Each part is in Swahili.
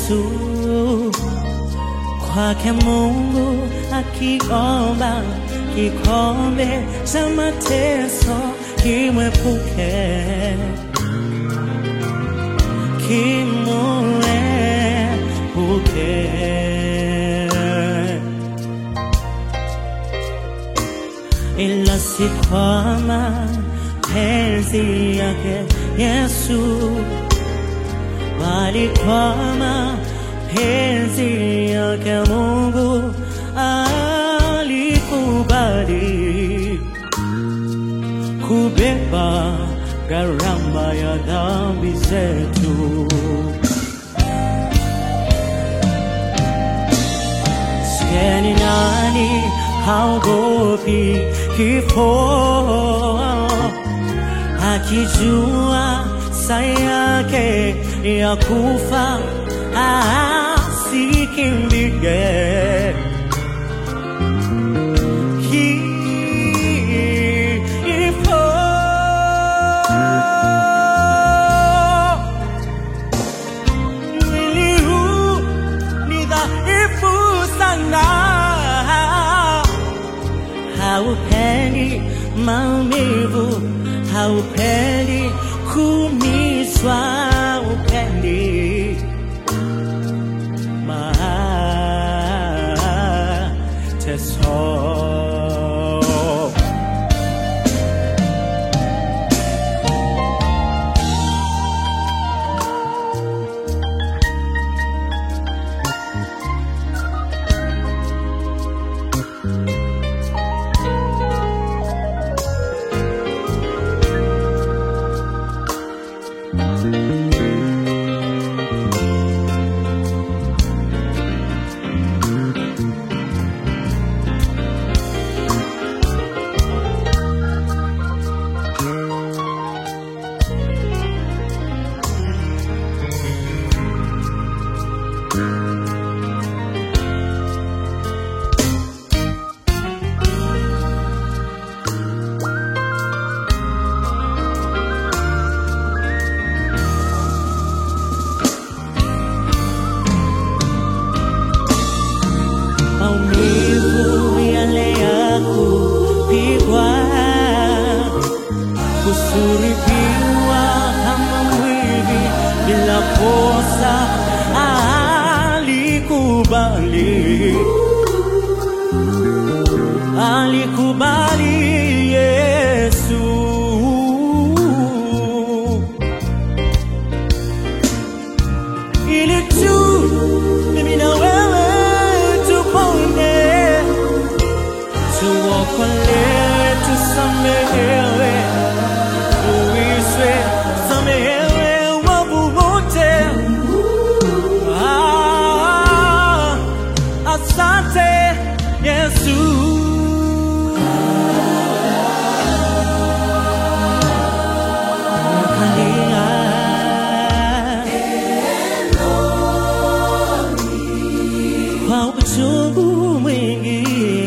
Yesu, kwake Mungu akiomba kikombe cha mateso kimwepuke, kimwepuke. Ila si kwa mapenzi yake Yesu, bali kwa mapenzi yake Mungu alikubali kubeba gharama ya dhambi zetu. Sieni nani haogopi kifo, akijua saa yake ya kufa asikimbie. Kifo mwili huu ni dhaifu sana, haupendi maumivu, haupendi kuumizwa, upendi mateso. Maumivu yale ya kupigwa, kusulubiwa kama mwivi bila kosa, alikubali, alikubali Yesu, ili tu mimi na wewe tupone, tuokolewe, tusamehewe, tuishwe, samehewe wavu wote. Asante Yesu. Kwa uchungu mwingi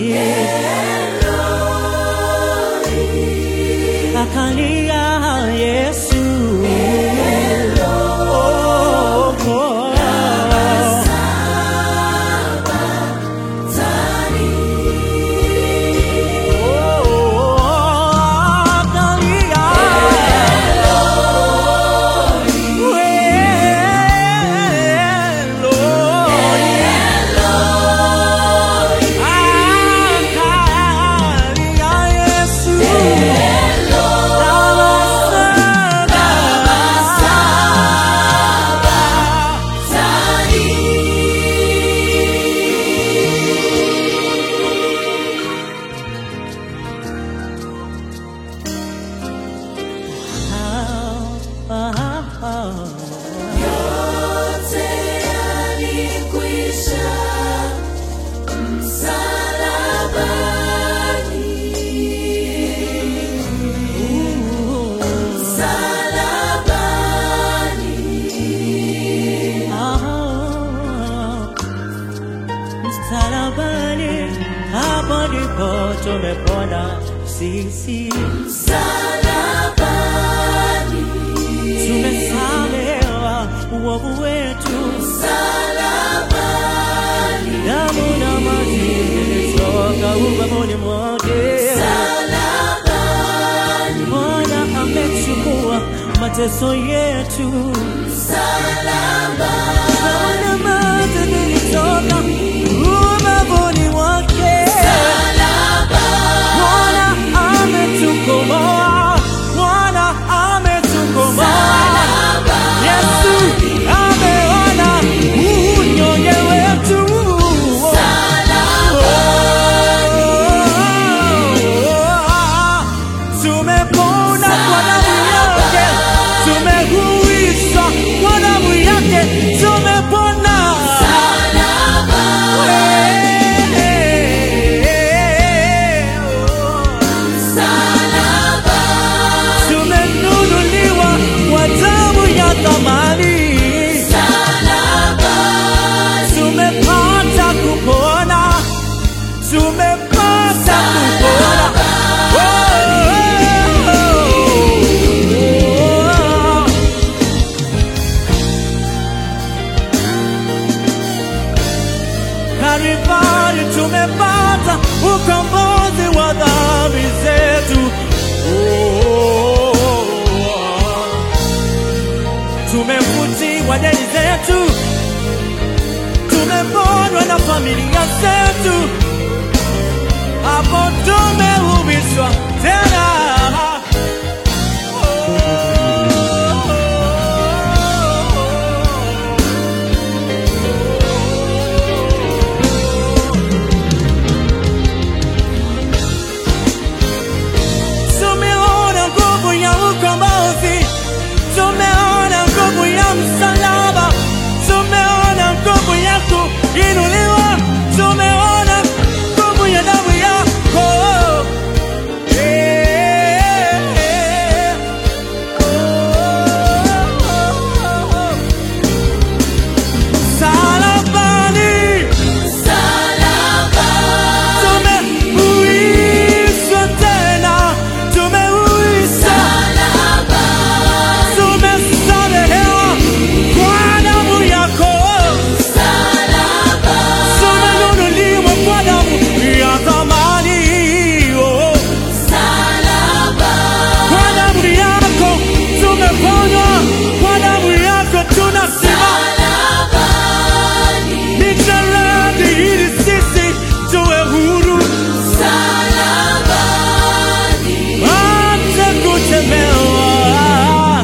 akalia Yesu, yote yalikwisha msalabani, msalabani, hapo ndipo tumepona sisi. Msalabani tumesamehewa uovu wetu. msalabani, damu na maji vilitoka ubavuni mwake. msalabani, Bwana amechukua mateso yetu. msalabani, Damu na maji vilitoka ubavuni mwake. Bwana ametukomboa, Bwana ametukomboa. Yesu ameona unyonge wetu. Tumepona kwa damu yake, tumehuishwa kwa damu yake, tumepona. Tumenunuliwa kwa damu ya thamani. Tumepata kupona, tumepata kupona. Karibani tumepata ukombozi wa dhambi zetu. Tumefutiwa deni zetu, tumeponywa na familia zetu, hapo tumehubishwa tena. Tumeona nguvu ya ukombozi, tumeona nguvu ya msalaba, tumeona nguvu ya kuinuliwa, tumeona nguvu ya damu yako. Msalabani, tumehuishwa tena, tumehuishwa, tumesamehewa kwa damu yako, tumenunuliwa kwa damu ya thamani. Kwa damu yako tumeponywa, kwa damu yako tunasimama. Ni jaladi ili sisi tuwe huru, hata kutemewa.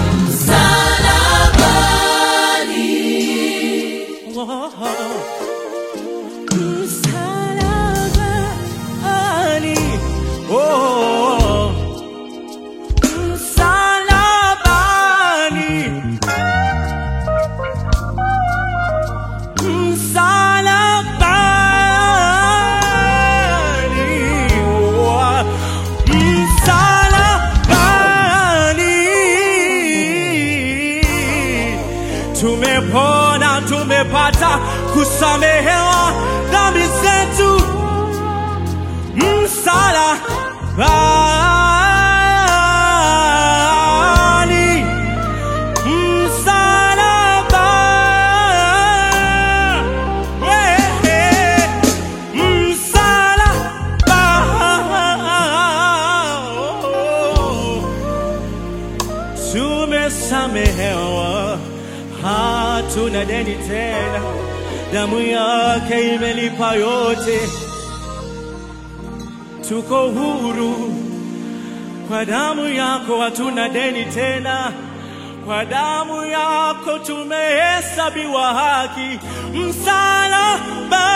Msalabani, oh, msalabani, msalabani, oh, msalabani. Tumepona, tumepata kusamehewa dhambi zetu. Msalabani, tumesamehewa, hatuna deni tena, damu yake imelipa yote. Tuko huru kwa damu yako, hatuna deni tena. Kwa damu yako tumehesabiwa haki. Msalaba